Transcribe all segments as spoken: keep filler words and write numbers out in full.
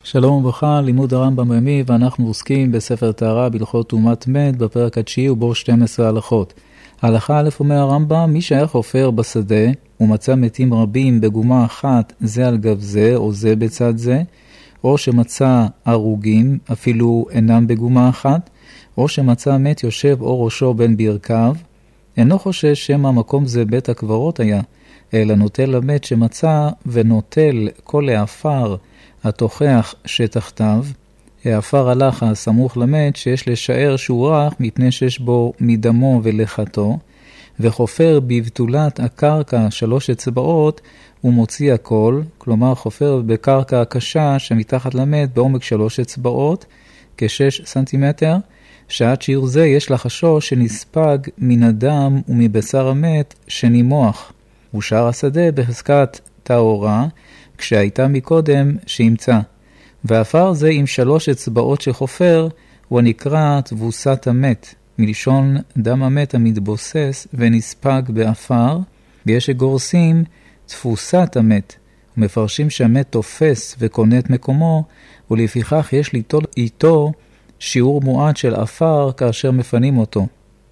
שלום וברכה, לימוד הרמב"ם יומי, ואנחנו עוסקים בספר טהרה בהלכות טומאת מת בפרק התשיעי ובו שתים עשרה הלכות. ההלכה א' אומר הרמב"ם, מי שהיה חופר בשדה ומצא מתים רבים בגומה אחת זה על גב זה או זה בצד זה, או שמצא הרוגים אפילו אינם בגומה אחת, או שמצא מת יושב או ראשו בין ברכיו, אינו חושש שמא מקום זה בית הקברות היה, אלא נוטל למת שמצא ונוטל כל העפר התוכח שתחתיו, העפר הלך הסמוך למת שיש לשער שהוא רך מפני שיש בו מדמו ולחתו, וחופר בבתולת הקרקע שלוש אצבעות ומוציא הכל, כלומר חופר בקרקע הקשה שמתחת למת בעומק שלוש אצבעות, כשש סנטימטר, שעד שיר זה יש לחשוש שנספג מן הדם ומבשר המת שנימוח, ושאר השדה בחזקת טהורה, כשהייתה מקודם שימצא. והעפר זה עם שלוש אצבעות שחופר, הוא הנקרא תבוסת המת, מלשון דם המת המתבוסס ונספג בעפר, ויש שגורסים תפוסת המת, ומפרשים שהמת תופס וקונה את מקומו, ולפיכך יש ליטול איתו שיעור מועט של עפר כאשר מפנים אותו.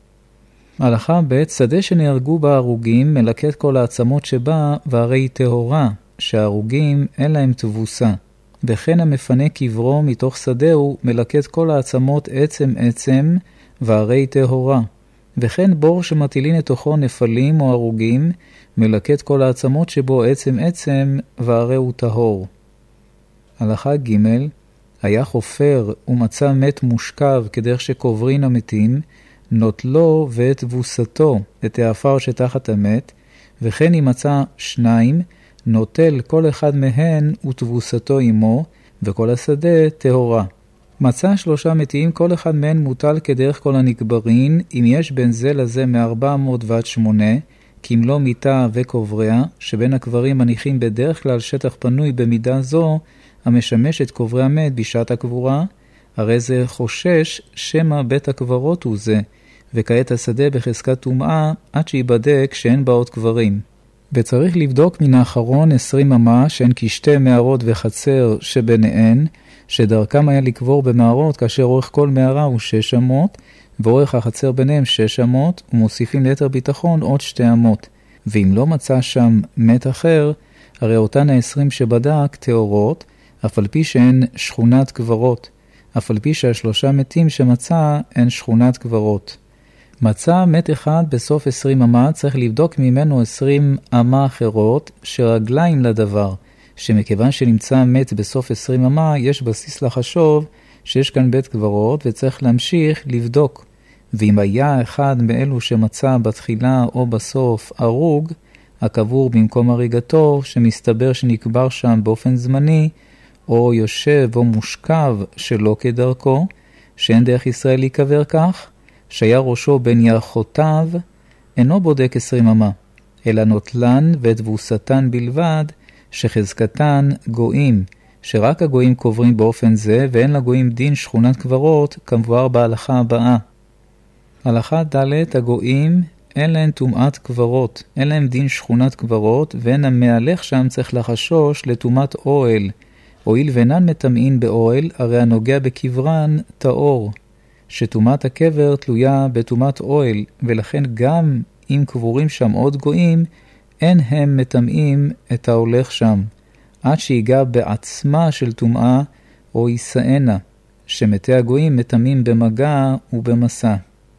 הלכה ב' שדה שנהרגו בה הרוגים מלקט כל העצמות שבה, והרי היא טהורה, שההרוגים אין להם תבוסה. וכן המפנה קברו מתוך שדהו מלקט כל העצמות עצם עצם, והרי היא טהורה. וכן בור שמטילין לתוכו נפלים או הרוגים, מלקט כל העצמות שבו עצם עצם, והרי הוא טהור. הלכה ג' היה חופר ומצא מת מושכב כדרך שקוברין המתים, נוטלו ואת תבוסתו, את העפר שתחת המת, וכן אם מצא שניים, נוטל כל אחד מהן ותבוסתו עמו, וכל השדה טהורה. מצא שלושה מתים, כל אחד מהן מוטל כדרך כל הנקברין, אם יש בין זה לזה מארבע מאות ועד שמונה, כי אם לא מיטה וקובריה, שבין הקברים מניחים בדרך כלל שטח פנוי במידה זו, המשמש את קוברי המת בשעת הקבורה, הרי זה חושש שמא בית הקברות הוא זה, וכעת השדה בחזקת טומאה עד שיבדק שאין בה עוד קברים. וצריך לבדוק מן האחרון עשרים אמה שהן כשתי מערות וחצר שביניהן, שדרכם היה לקבור במערות כאשר אורך כל מערה הוא שש אמות, ואורך החצר ביניהם שש אמות, ומוסיפים ליתר ביטחון עוד שתי אמות. ואם לא מצא שם מת אחר, הרי אותן העשרים שבדק טהורות, אף על פי שהן שכונת קברות, אף על פי שהשלושה מתים שמצא הן שכונת קברות. מצא מת אחד בסוף עשרים אמה, צריך לבדוק ממנו עשרים אמה אחרות שרגליים לדבר, שמכיוון שנמצא מת בסוף עשרים אמה, יש בסיס לחשוב שיש כאן בית קברות וצריך להמשיך לבדוק. ואם היה אחד מאלו שמצא בתחילה או בסוף הרוג, הקבור במקום הריגתו, שמסתבר שנקבר שם באופן זמני, או יושב או מושכב שלא כדרכו, שאין דרך ישראל להיקבר כך, שהיה ראשו בין ירחותיו, אינו בודק עשרים אמה, אלא נוטלן ותבוסתן בלבד, שחזקתן גויים, שרק הגויים קוברים באופן זה, ואין לגויים דין שכונת קברות, כמבואר בהלכה הבאה. הלכה ד' הגויים אין להם טומאת קברות, אין להם דין שכונת קברות, ואין המהלך שם צריך לחשוש לטומאת אוהל, הואיל ואינן מטמאין באוהל, הרי הנוגע בקברן טהור, שטומאת הקבר תלויה בטומאת אוהל, ולכן גם אם קבורים שם עוד גויים, אין הם מטמאים את ההולך שם, עד שיגע בעצמה של טומאה או יישאנה, שמתי הגויים מטמאים במגע ובמסע.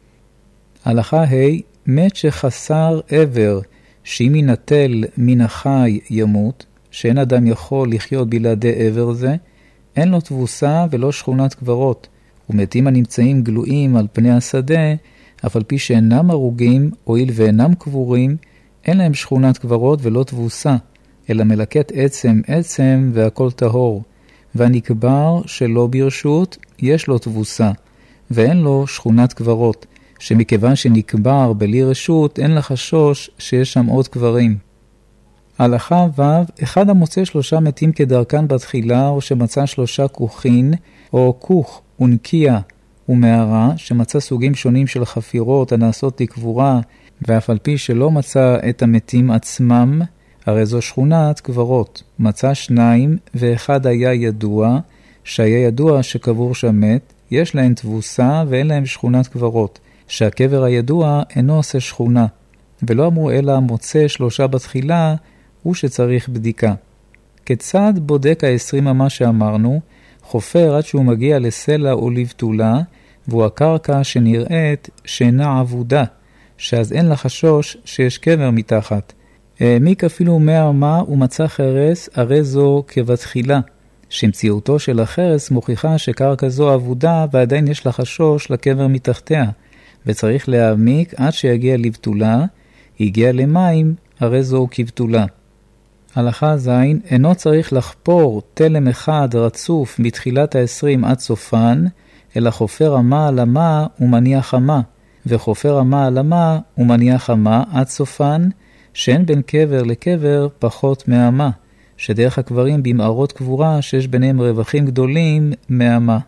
הלכה ה' מת שחסר עבר, שאם ינטל מן החי ימות, שאין אדם יכול לחיות בלעדי עבר זה, אין לו תבוסה ולא שכונת קברות, ומתים הנמצאים גלויים על פני השדה, אף על פי שאינם הרוגים, הואיל ואינם קבורים, אין להם שכונת קברות ולא תבוסה, אלא מלקט עצם עצם והכל טהור, והנקבר שלא ברשות יש לו תבוסה, ואין לו שכונת קברות, שמכיוון שנקבר בלי רשות אין לחשוש שיש שם עוד קברים. הלכה ו' אחד המוצא שלושה מתים כדרכן בתחילה, או שמצא שלושה כוחין, או כוך ונקייה ומערה, שמצא סוגים שונים של חפירות הנעשות לקבורה, ואף על פי שלא מצא את המתים עצמם, הרי זו שכונת קברות. מצא שניים, ואחד היה ידוע, שהיה ידוע שקבור שם מת, יש להם תבוסה ואין להם שכונת קברות, שהקבר הידוע אינו עושה שכונה, ולא אמרו אלא מוצא שלושה בתחילה, הוא שצריך בדיקה. כיצד בודק העשרים אמה שאמרנו? חופר עד שהוא מגיע לסלע או לבטולה, והוא הקרקע שנראית שאינה עבודה, שאז אין לה חשוש שיש קבר מתחת. העמיק אפילו מאה אמה ומצא חרס, הרי זו כבתחילה, שמציאותו של החרס מוכיחה שקרקע זו עבודה ועדיין יש לה חשוש לקבר מתחתיה, וצריך להעמיק עד שיגיע לבטולה, הגיע למים, הרי זו כבטולה. הלכה זין, אינו צריך לחפור תלם אחד רצוף מתחילת העשרים עד סופן, אלא חופר אמה על אמה ומניח אמה, וחופר אמה על אמה ומניח אמה עד סופן, שאין בין קבר לקבר פחות מאמה, שדרך הקברים במערות קבורה שיש ביניהם רווחים גדולים מאמה.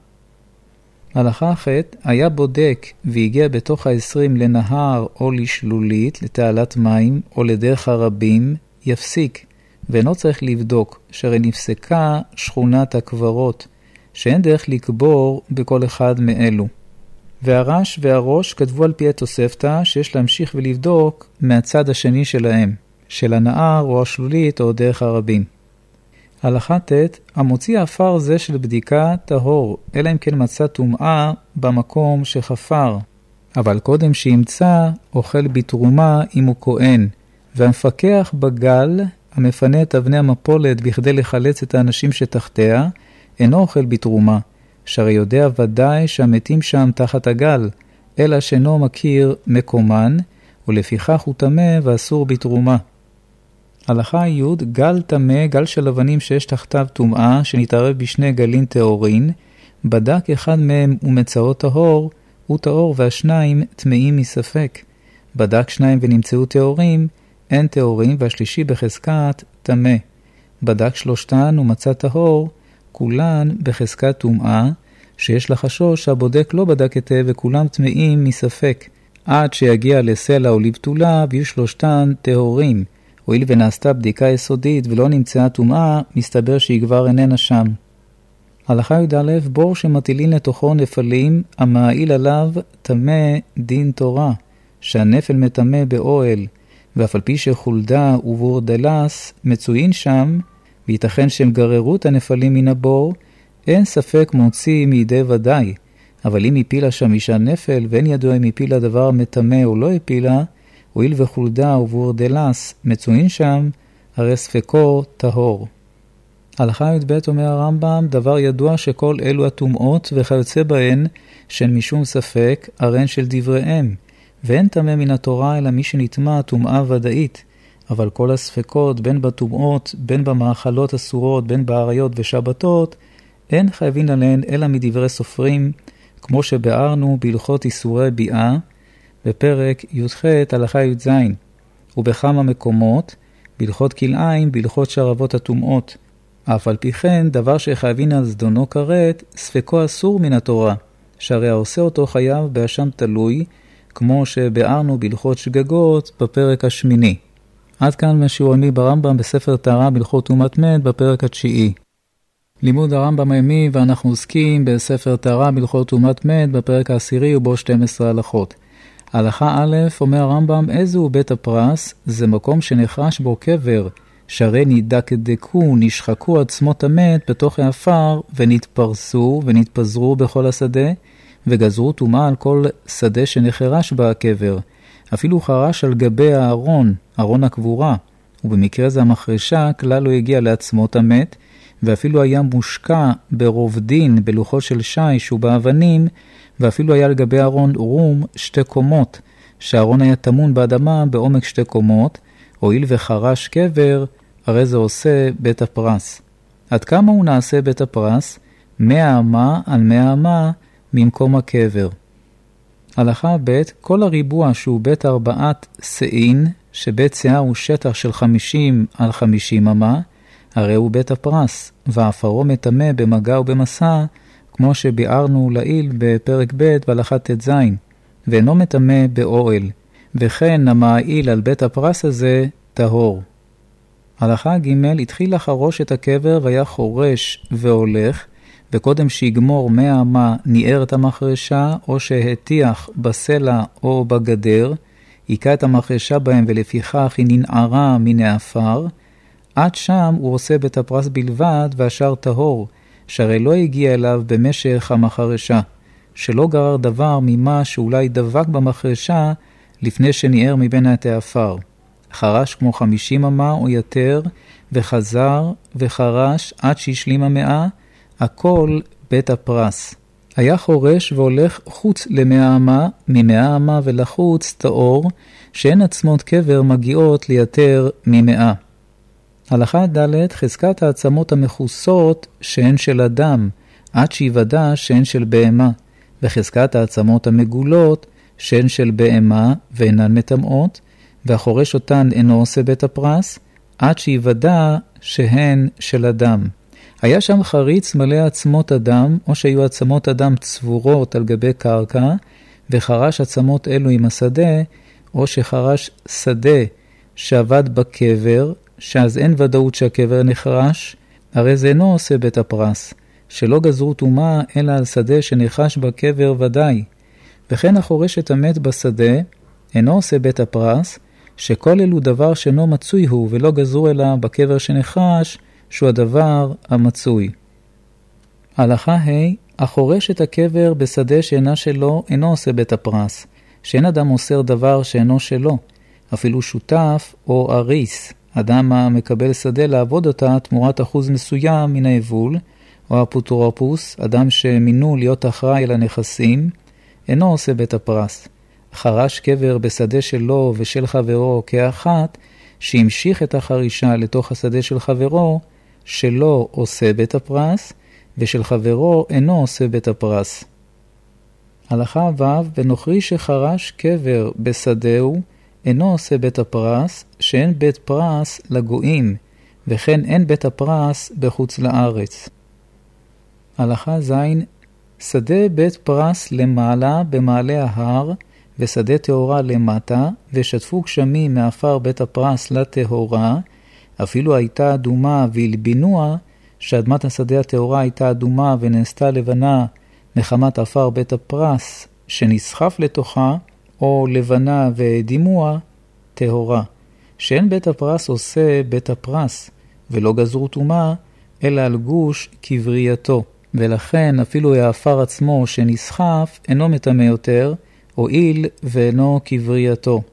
הלכה אחת, היה בודק והגיע בתוך העשרים לנהר או לשלולית, לתעלת מים או לדרך הרבים, יפסיק, ואינו צריך לבדוק, שהרי נפסקה שכונת הקברות, שאין דרך לקבור בכל אחד מאלו. והרש והראש כתבו על פי התוספתא שיש להמשיך ולבדוק מהצד השני שלהם, של הנהר או השלולית או דרך הרבים. הלכה ת' המוציא האפר זה של בדיקה טהור, אלא אם כן מצא טומאה במקום שחפר, אבל קודם שימצא אוכל בתרומה אם הוא כהן, והמפקח בגל המפנה את אבני המפולת בכדי לחלץ את האנשים שתחתיה, אינו אוכל בתרומה, שהרי יודע ודאי שהמתים שם תחת הגל, אלא שאינו מכיר מקומן, ולפיכך הוא תמה ואסור בתרומה. הלכה י' גל תמה, גל של אבנים שיש תחתיו טומאה, שנתערב בשני גלים טהורין, בדק אחד מהם ומצאו טהור, הוא טהור והשניים טמאים מספק. בדק שניים ונמצאו טהורים, אין טהורים, והשלישי בחזקת תמה. בדק שלושתן ומצא טהור, כולן בחזקת טומאה, שיש לה חשוש שהבודק לא בדק היטב וכולם טמאים מספק, עד שיגיע לסלע או לבטולה ויהיו שלושתן טהורים. הואיל ונעשתה בדיקה יסודית ולא נמצאה טומאה, מסתבר שהיא כבר איננה שם. הלכה י"א בור שמטילין לתוכו נפלים, המעיל עליו תמה דין תורה, שהנפל מטמא באוהל, ואף על פי שחולדה ובורדלס מצוין שם, וייתכן שהם גררו את הנפלים מן הבור, אין ספק מוציא מידי ודאי, אבל אם הפילה שם אישה נפל, ואין ידוע אם הפילה דבר מטמא או לא הפילה, הואיל וחולדה ובורדלס מצוין שם, הרי ספקו טהור. הלכה י"ב אומר הרמב"ם, דבר ידוע שכל אלו הטומאות וכיוצא בהן, שהן משום ספק, הרי של דבריהם, ואין טמא מן התורה אלא מי שנטמא טומאה ודאית, אבל כל הספקות בין בטומאות, בין במאכלות אסורות, בין בעריות ושבתות, אין חייבים עליהן אלא מדברי סופרים, כמו שבארנו בהלכות איסורי ביאה, בפרק י"ח הלכה י"ז, ובכמה מקומות, בהלכות כלאיים, בהלכות שרבות הטומאות. אף על פי כן, דבר שחייבין על זדונו כרת, ספקו אסור מן התורה, שהרי העושה אותו חייב באשם תלוי, כמו שבארנו בהלכות שגגות בפרק השמיני. עד כאן מהשיעורמי ברמב"ם בספר טהרה בהלכות טומאת מת בפרק התשיעי. לימוד הרמב"ם הימי, ואנחנו עוסקים בספר טהרה בהלכות טומאת מת בפרק העשירי ובו שתים עשרה הלכות. הלכה א' אומר הרמב"ם, איזו בית הפרס? זה מקום שנחרש בו קבר, שהרי נדקדקו, נשחקו עצמות המת בתוך האפר, ונתפרסו ונתפזרו בכל השדה, וגזרו טומאה על כל שדה שנחרש בה הקבר. אפילו חרש על גבי הארון, ארון הקבורה, ובמקרה זה המחרשה כלל לא הגיע לעצמות המת, ואפילו היה מושקע ברוב דין בלוחות של שיש ובאבנים, ואפילו היה לגבי ארון רום שתי קומות, שהארון היה תמון באדמה בעומק שתי קומות, הואיל וחרש קבר, הרי זה עושה בית הפרס. עד כמה הוא נעשה בית הפרס? מאה אמה על מאה אמה ממקום הקבר. הלכה ב' כל הריבוע שהוא בית ארבעת סעין, שבית סעה הוא שטח של חמישים על חמישים אמה, הרי הוא בית הפרס, ואפרו מטמא במגע ובמסע, כמו שביארנו לעיל בפרק ב' בהלכה ט"ז, ואינו מטמא באוהל, וכן המעיל על בית הפרס הזה טהור. הלכה ג' התחיל לחרוש את הקבר והיה חורש והולך, וקודם שיגמור מאה אמה ניער את המחרשה, או שהטיח בסלע או בגדר, עיקה את המחרשה בהם ולפיכך היא ננערה מן האפר, עד שם הוא עושה בית הפרס בלבד והשאר טהור, שהרי לא הגיע אליו במשך המחרשה, שלא גרר דבר ממה שאולי דבק במחרשה לפני שניער מבין את האפר. חרש כמו חמישים אמה או יותר, וחזר וחרש עד שהשלים המאה, הכל בית הפרס. היה חורש והולך חוץ למאה אמה, ממאה אמה ולחוץ טהור, שאין עצמות קבר מגיעות ליותר ממאה. הלכה ד' חזקת העצמות המכוסות שהן של אדם, עד שיוודע שהן של בהמה, וחזקת העצמות המגולות שהן של בהמה ואינן מטמאות, והחורש אותן אינו עושה בית הפרס, עד שיוודע שהן של אדם. היה שם חריץ מלא עצמות אדם, או שהיו עצמות אדם צבורות על גבי קרקע, וחרש עצמות אלו עם השדה, או שחרש שדה שעבד בקבר, שאז אין ודאות שהקבר נחרש, הרי זה אינו עושה בית הפרס, שלא גזרו תומה אלא על שדה שנחש בקבר ודאי. וכן החורש את המת בשדה, אינו עושה בית הפרס, שכל אלו דבר שאינו מצוי הוא, ולא גזרו אלא בקבר שנחש, שהוא הדבר המצוי. הלכה ה' החורש את הקבר בשדה שאינה שלו, אינו עושה בית הפרס, שאין אדם מוסר דבר שאינו שלו, אפילו שותף או אריס, אדם המקבל שדה לעבוד אותה תמורת אחוז מסוים מן היבול, או אפוטרופוס, אדם שמינו להיות אחראי על הנכסים, אינו עושה בית הפרס. חרש קבר בשדה שלו ושל חברו כאחת, שהמשיך את החרישה לתוך השדה של חברו, שלו עושה בית הפרס, ושל חברו אינו עושה בית הפרס. הלכה ו' ונוכרי שחרש קבר בשדהו, אינו עושה בית הפרס, שאין בית פרס לגויים, וכן אין בית הפרס בחוץ לארץ. הלכה ז' שדה בית פרס למעלה במעלה ההר, ושדה תאורה למטה, ושטפו גשמים מאפר בית הפרס לתאורה, אפילו הייתה אדומה והלבינוה, שאדמת השדה התאורה הייתה אדומה ונעשתה לבנה מחמת אפר בית הפרס שנסחף לתוכה, או לבנה והדימוה, תאורה. שאין בית הפרס עושה בית הפרס, ולא גזרו תומה, אלא על גוש כברייתו. ולכן אפילו האפר עצמו שנסחף אינו מטמא יותר, הועיל ואינו כברייתו.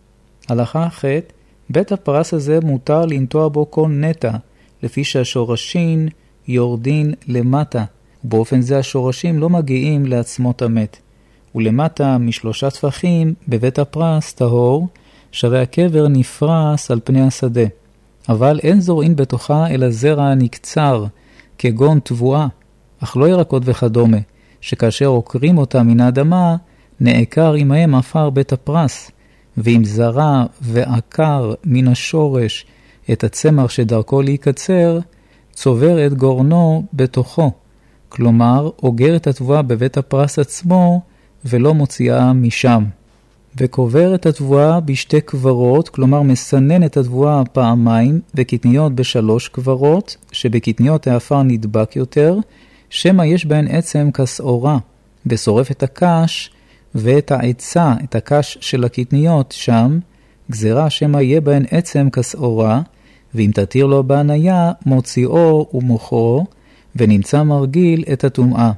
הלכה ח' בית הפרס הזה מותר לנטוע בו כל נטע, לפי שהשורשים יורדין למטה, ובאופן זה השורשים לא מגיעים לעצמות המת. ולמטה משלושה טפחים בבית הפרס טהור, שהרי הקבר נפרס על פני השדה. אבל אין זורעין בתוכה אלא זרע נקצר, כגון תבואה, אך לא ירקות וכדומה, שכאשר עוקרים אותה מן האדמה, נעקר עמהם אפר בית הפרס, ואם זרע ועקר מן השורש את הצמח שדרכו להיקצר, צובר את גורנו בתוכו, כלומר, אוגר את התבואה בבית הפרס עצמו, ולא מוציאה משם. וקובר את התבואה בשתי קברות, כלומר מסנן את התבואה פעמיים, וקטניות בשלוש קברות, שבקטניות האפר נדבק יותר, שמה יש בהן עצם כסעורה, ושורף את הקש, ואת העצה, את הקש של הקטניות שם, גזרה שמה יהיה בהן עצם כסעורה, ואם תתיר לו בעניה, מוציאו ומוכרו, ונמצא מרגיל את הטומאה.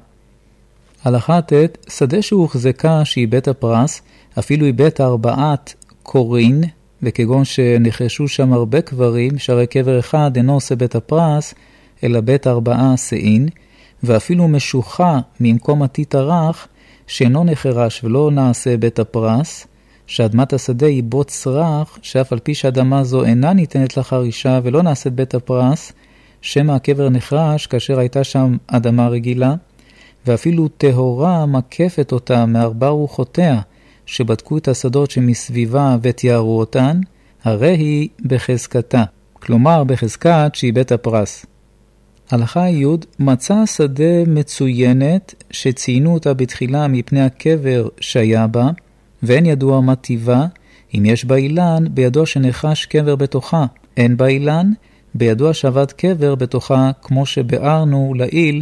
הלכה ט' שדה שהוחזקה שהיא בית הפרס, אפילו היא בית ארבעת קורין, וכגון שנחרשו שם הרבה קברים, שהרי קבר אחד אינו עושה בית הפרס, אלא בית ארבעה שעין, ואפילו משוחה ממקום עתית הרך, שאינו נחרש ולא נעשה בית הפרס, שאדמת השדה היא בוץ רך, שאף על פי שאדמה זו אינה ניתנת לחרישה ולא נעשית בית הפרס, שמה הקבר נחרש כאשר הייתה שם אדמה רגילה, ואפילו טהורה מקפת אותה מארבע רוחותיה, שבדקו את השדות שמסביבה ותיארו אותן, הרי היא בחזקתה, כלומר בחזקת שהיא בית הפרס. הלכה י' מצא השדה מצוינת שציינו אותה בתחילה מפני הקבר שהיה בה, ואין ידוע מה טיבה, אם יש בה אילן, בידוע שנחש קבר בתוכה, אין בה אילן, בידוע שעבד קבר בתוכה כמו שבארנו לעיל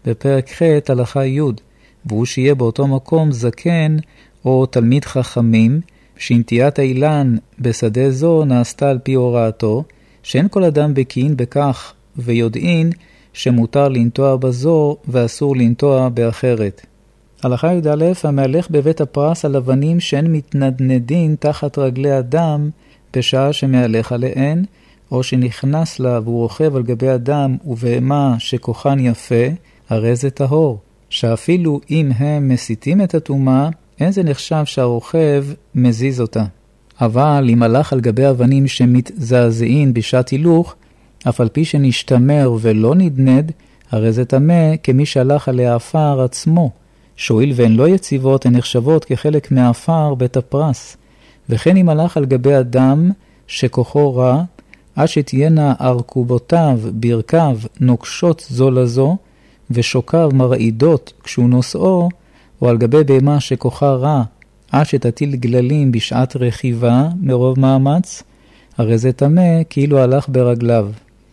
בפרק ח' הלכה י', והוא שיהיה באותו מקום זקן או תלמיד חכמים, שנטיית האילן בשדה זו נעשתה על פי הוראתו, שאין כל אדם בקין בכך ויודעין שמותר לנטוע בזו ואסור לנטוע באחרת. הלכה י"א, המהלך בבית הפרס על אבנים שהן מתנדנדין תחת רגלי אדם בשעה שמהלך עליהן, או שנכנס לה והוא רוכב על גבי אדם ובהמה שכוחן יפה, הרי זה טהור, שאפילו אם הם מסיתים את הטומאה, אין זה נחשב שהרוכב מזיז אותה. אבל אם הלך על גבי אבנים שמתזעזעין בשעת הילוך, אף על פי שנשתמר ולא נדנד, הרי זה טמא כמי שהלך עלי האפר עצמו, שואיל והן לא יציבות, הן נחשבות כחלק מהאפר בית הפרס. וכן אם הלך על גבי אדם שכוחו רע, עד שתהיינה ארכובותיו, ברכיו, נוקשות זו לזו, ושוקיו מרעידות כשהוא נוסעו, או על גבי בהמה שכוחה רע, עד שתטיל גללים בשעת רכיבה מרוב מאמץ, הרי זה טמא כאילו הלך ברגליו.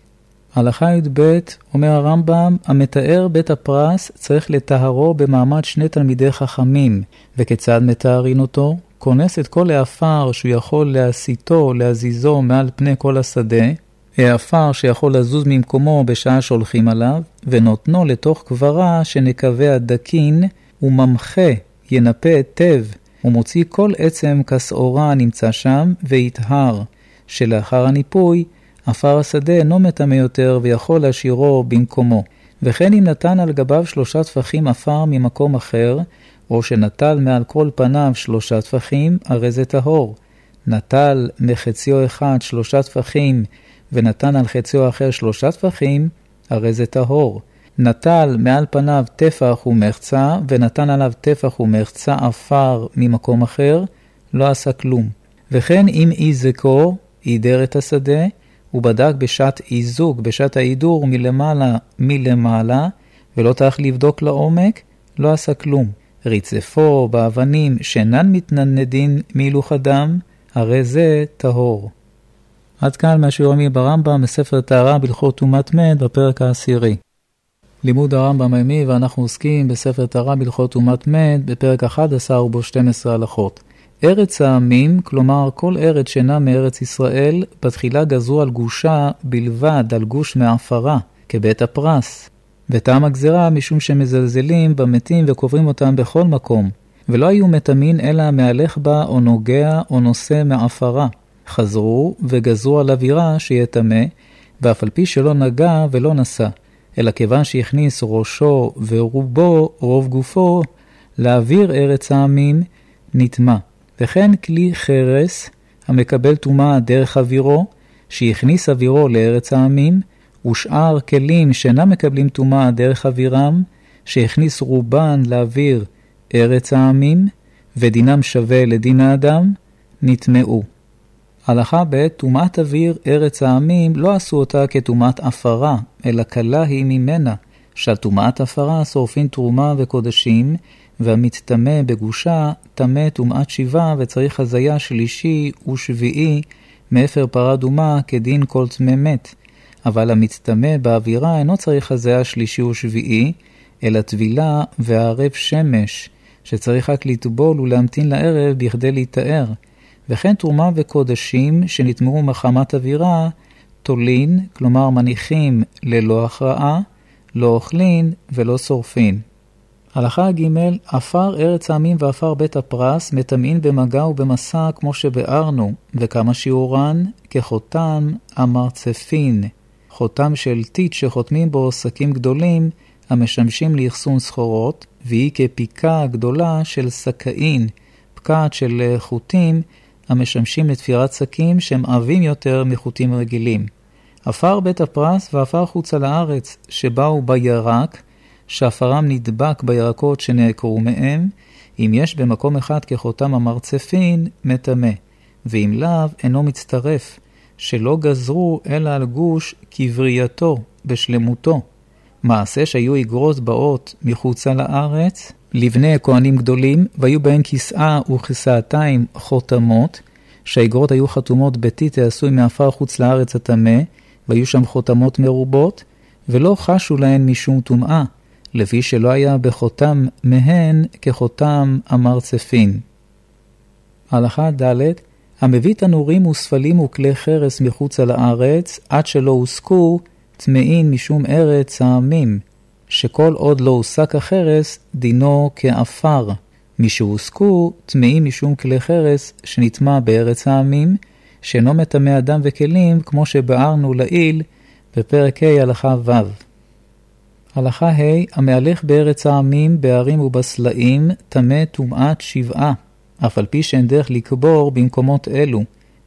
הלכה י"ב, אומר הרמב"ם, המתאר בית הפרס צריך לטהרו במעמד שני תלמידי חכמים, וכיצד מתארין אותו? כונס את כל האפר שהוא יכול להסיתו, להזיזו מעל פני כל השדה, האפר שיכול לזוז ממקומו בשעה שהולכים עליו, ונותנו לתוך קברה שנקווה הדקין, וממחה ינפה היטב, ומוציא כל עצם כסעורה נמצא שם, ויתהר, שלאחר הניפוי, אפר השדה אינו מטמא יותר ויכול להשאירו במקומו. וכן אם נתן על גביו שלושה טפחים אפר ממקום אחר, או שנטל מעל כל פניו שלושה טפחים, הרי זה טהור. נטל מחציו אחד שלושה טפחים, ונתן על חציו אחר שלושה טפחים, הרי זה טהור. נטל מעל פניו טפח ומחצה, ונתן עליו טפח ומחצה אפר ממקום אחר, לא עשה כלום. וכן אם איזקו, אידר את השדה, הוא בדק בשעת איזוק, בשעת האידור מלמעלה מלמעלה, ולא תח לבדוק לעומק, לא עשה כלום. ריצפו באבנים שאינן מתנדנדין מהילוך אדם, הרי זה טהור. עד כאן מהשיעורים ברמב"ם בספר טהרה בהלכות טומאת מת בפרק העשירי. לימוד הרמב"ם היומי, ואנחנו עוסקים בספר טהרה בהלכות טומאת מת בפרק אחד עשר ובו שתים עשרה הלכות. ארץ העמים, כלומר כל ארץ שאינה מארץ ישראל, בתחילה גזרו על גושה בלבד, על גוש מעפרה, כבית הפרס. וטעם הגזרה משום שמזלזלים במתים וקוברים אותם בכל מקום, ולא היו מטמאים אלא מהלך בה או נוגע או נושא מעפרה. חזרו וגזרו על אווירה שיהיה טמא, ואף על פי שלא נגע ולא נשא, אלא כיוון שהכניס ראשו ורובו, רוב גופו, לאוויר ארץ העמים נטמא. וכן כלי חרס המקבל טומאה דרך אווירו, שהכניס אווירו לארץ העמים, ושאר כלים שאינם מקבלים טומאה דרך אווירם, שהכניס רובן לאוויר ארץ העמים, ודינם שווה לדין האדם, נטמאו. הלכה ב' טומאת אוויר ארץ העמים לא עשו אותה כטומאת אפרה, אלא קלה היא ממנה, שעל טומאת אפרה שורפין תרומה וקודשים, והמצטמא בגושה טמא טומאת שיבה, וצריך הזיה שלישי ושביעי מאפר פרה דומה כדין כל טמא מת. אבל המצטמא באווירה אינו צריך הזיה שלישי ושביעי, אלא טבילה והערב שמש, שצריך רק לטבול ולהמתין לערב בכדי להתאר. וכן תרומה וקודשים שנטמאו מחמת אווירה, תולין, כלומר מניחים ללא הכרעה, לא אוכלין ולא שורפין. הלכה ג' אפר ארץ העמים ואפר בית הפרס מטמאים במגע ובמסע כמו שבארנו, וכמה שיעורן כחותם המרצפין, חותם של טיט שחותמים בו שקים גדולים המשמשים לאחסון סחורות, והיא כפיקה גדולה של סקאין, פקעת של חוטים המשמשים לתפירת שקים שהם עבים יותר מחוטים רגילים. אפר בית הפרס ואפר חוץ על הארץ שבאו בירק, שאפרם נדבק בירקות שנעקרו מהם, אם יש במקום אחד כחותם המרצפין, מטמא, ואם לאו אינו מצטרף, שלא גזרו אלא על גוש כברייתו, בשלמותו. מעשה שהיו איגרות באות מחוץ על הארץ, לבני כהנים גדולים, והיו בהן כסאה וכסאתיים חותמות, שהאיגרות היו חתומות בטיט העשוי מאפר חוץ לארץ הטמא, והיו שם חותמות מרובות, ולא חשו להן משום טומאה, לפי שלא היה בחותם מהן כחותם המרצפין. הלכה ד' המביא תנורים וספלים וכלי חרס מחוץ על הארץ, עד שלא הוסקו, טמאין משום ארץ העמים, שכל עוד לא הוסק החרס, דינו כאפר. משהוסקו, טמאין משום כלי חרס שנטמע בארץ העמים, שאינו מטמא אדם וכלים, כמו שבארנו לעיל בפרק ה' הלכה ו'. הלכה ה' המהלך בארץ העמים, בערים ובסלעים, טמא טומאת שבעה, אף על פי שאין דרך לקבור במקומות אלו,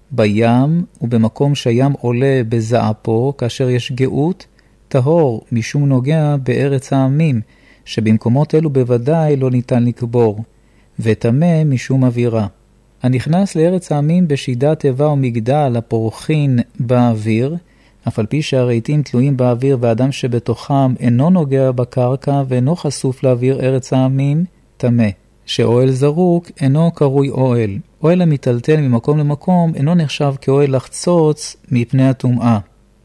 בים ובמקום שהים עולה בזעפו, כאשר יש גאות, טהור משום נוגע בארץ העמים, שבמקומות אלו בוודאי לא ניתן לקבור, וטמא משום אווירה. הנכנס לארץ העמים בשידת טבע ומגדל הפורחין באוויר, אף על פי שהרהיטים תלויים באוויר ואדם שבתוכם אינו נוגע בקרקע ואינו חשוף לאוויר ארץ העמים, טמא. שאוהל זרוק אינו קרוי אוהל. אוהל המטלטל ממקום למקום אינו נחשב כאוהל לחצוץ מפני הטומאה.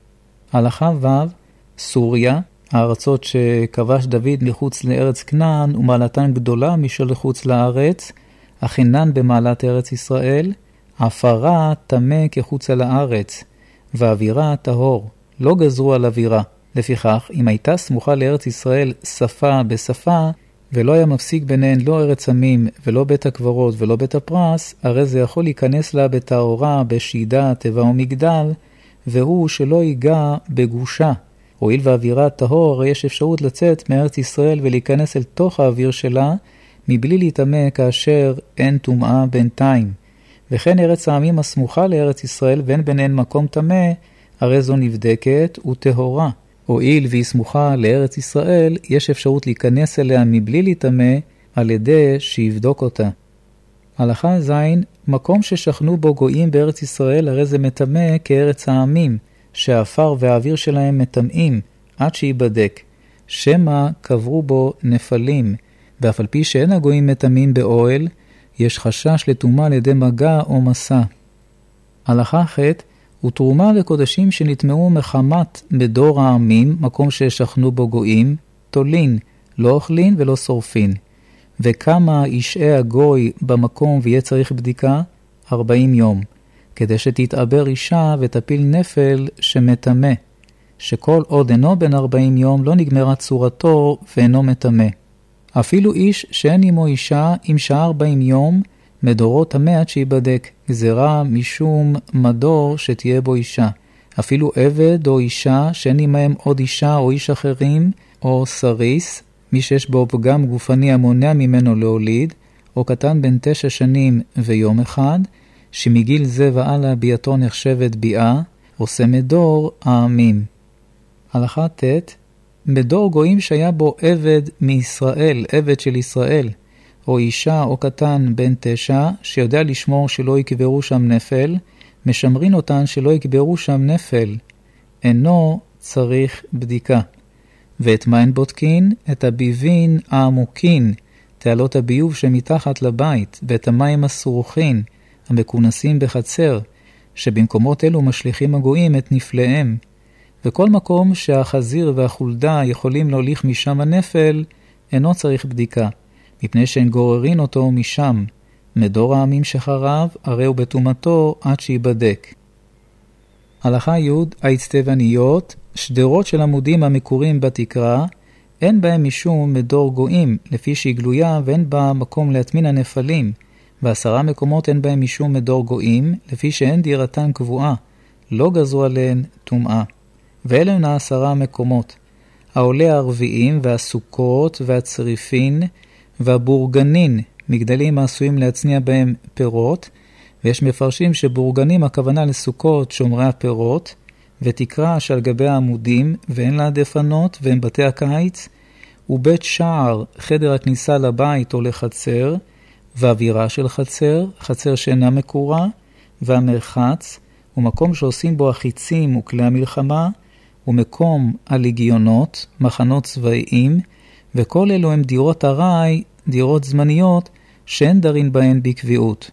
הלכה ו' סוריה, הארצות שכבש דוד מחוץ לארץ כנען ומעלתן גדולה משל חוץ לארץ, אך אינן במעלת ארץ ישראל, עפרה טמא כחוץ על הארץ, ואווירה טהור, לא גזרו על אווירה. לפיכך, אם הייתה סמוכה לארץ ישראל שפה בשפה, ולא היה מפסיק ביניהן לא ארץ עמים ולא בית הקברות ולא בית הפרס, הרי זה יכול להיכנס לה בתאורה, בשידה, טבע ומגדל, והוא שלא ייגע בגושה. הואיל והאווירה טהור, הרי יש אפשרות לצאת מארץ ישראל ולהיכנס אל תוך האוויר שלה, מבלי להתאמה כאשר אין טומאה בינתיים. וכן ארץ העמים הסמוכה לארץ ישראל ואין ביניהן מקום טמא, הרי זו נבדקת וטהורה. הואיל והיא סמוכה לארץ ישראל, יש אפשרות להיכנס אליה מבלי להתאמה על ידי שיבדוק אותה. הלכה ז' מקום ששכנו בו גויים בארץ ישראל, הרי זה מטמא כארץ העמים, שהאפר והאוויר שלהם מטמאים עד שיבדק. שמה קברו בו נפלים, ואף על פי שאין הגויים מטמאים באוהל, יש חשש לטומאה על ידי מגע או מסע. הלכה ח' ותרומה לקודשים שנטמעו מחמת בדור העמים, מקום ששכנו בו גויים, תולין, לא אוכלין ולא שורפין. וכמה ישעה הגוי במקום ויהיה צריך בדיקה? ארבעים יום, כדי שתתעבר אישה ותפיל נפל שמטמא, שכל עוד אינו בן ארבעים יום לא נגמרה צורתו ואינו מטמא. אפילו איש שאין עמו אישה, אם שעה ארבעים יום, מדורו טמא עד שיבדק, גזרה משום מדור שתהיה בו אישה. אפילו עבד או אישה שאין עמהם עוד אישה או איש אחרים, או סריס, מי שיש בו פגם גופני המונע ממנו להוליד, או קטן בין תשע שנים ויום אחד, שמגיל זה ועלה ביאתו נחשבת ביאה, עושה מדור העמים. הלכה ט' מדור גויים שהיה בו עבד מישראל, עבד של ישראל, או אישה או קטן בן תשע, שיודע לשמור שלא יקברו שם נפל, משמרין אותן שלא יקברו שם נפל, אינו צריך בדיקה. ואת מה הן בודקין? את הביבין העמוקין, תעלות הביוב שמתחת לבית, ואת המים הסרוכין, המכונסים בחצר, שבמקומות אלו משליחים הגויים את נפליהם. וכל מקום שהחזיר והחולדה יכולים להוליך משם הנפל, אינו צריך בדיקה, מפני שהן גוררין אותו משם. מדור העמים שחרב, הרי הוא בטומאתו עד שיבדק. הלכה י' האצטבניות, שדרות של עמודים המקורים בתקרה, אין בהם משום מדור גויים, לפי שהיא גלויה ואין בה מקום להטמין הנפלים, ועשרה מקומות אין בהם משום מדור גויים, לפי שאין דירתן קבועה, לא גזרו עליהן טומאה. ואלה הן העשרה מקומות, העולה הרביעים והסוכות והצריפין והבורגנין, מגדלים העשויים להצניע בהם פירות, ויש מפרשים שבורגנים הכוונה לסוכות שומרי הפירות, ותקרה שעל גבי העמודים ואין לה דפנות והם בתי הקיץ, ובית שער חדר הכניסה לבית או לחצר, ואווירה של חצר, חצר שאינה מקורה, והמרחץ, ומקום שעושים בו החיצים וכלי המלחמה, ומקום הלגיונות, מחנות צבאיים, וכל אלו הם דירות הרי, דירות זמניות, שאין דרין בהן בקביעות.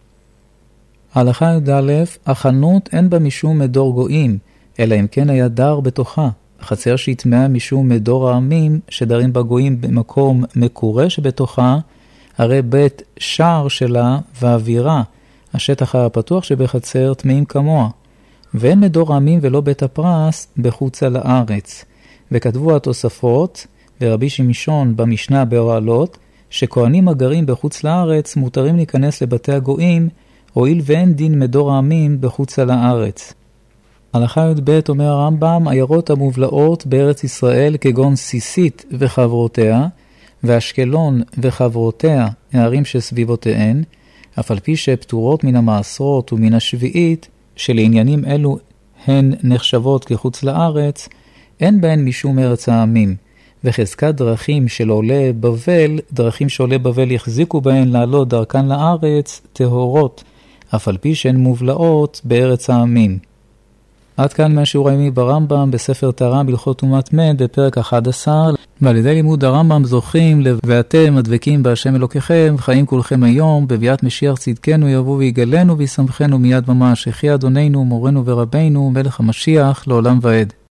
הלכה י' החנות אין בה משום מדור גויים, אלא אם כן היה דר בתוכה, חצר שהתמאה משום מדור העמים שדרים בגויים במקום מקורה שבתוכה, הרי בית שער שלה והאווירה, השטח הפתוח שבחצר תמאים כמוה. ואין מדור העמים ולא בית הפרס בחוצה לארץ. וכתבו התוספות, ורבי שמשון במשנה באוהלות, שכהנים הגרים בחוץ לארץ מותרים להיכנס לבתי הגויים, הואיל ואין דין מדור העמים בחוצה לארץ. הלכה י"ב אומר הרמב"ם, עיירות המובלעות בארץ ישראל כגון סיסית וחברותיה, ואשקלון וחברותיה, הערים שסביבותיהן, אף על פי שפטורות מן המעשרות ומן השביעית, שלעניינים אלו הן נחשבות כחוץ לארץ, אין בהן משום ארץ העמים. וחזקת דרכים של עולה בבל, דרכים שעולה בבל יחזיקו בהן לעלות דרכן לארץ, טהורות, אף על פי שהן מובלעות בארץ העמים. עד כאן מהשיעור היומי ברמב"ם בספר טהרה בהלכות טומאת מת בפרק אחד עשר, ועל ידי לימוד הרמב"ם זוכים ואתם הדבקים בהשם אלוקיכם, חיים כולכם היום, בביאת משיח צדקנו יבוא ויגלנו וישמחנו מיד ממש, יחי אדוננו מורנו ורבנו מלך המשיח לעולם ועד.